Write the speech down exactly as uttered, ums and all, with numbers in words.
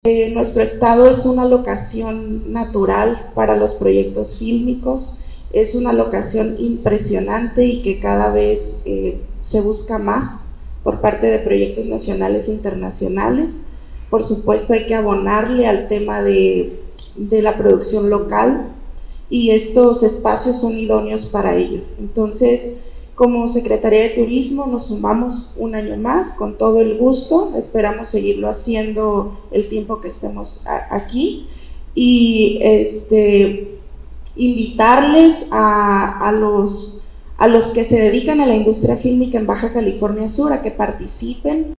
Eh, nuestro estado es una locación natural para los proyectos fílmicos, es una locación impresionante y que cada vez eh, se busca más por parte de proyectos nacionales e internacionales. Por supuesto hay que abonarle al tema de, de la producción local y estos espacios son idóneos para ello. Entonces, como Secretaría de Turismo nos sumamos un año más con todo el gusto, esperamos seguirlo haciendo el tiempo que estemos a, aquí y este, invitarles a, a, los, a los que se dedican a la industria fílmica en Baja California Sur a que participen.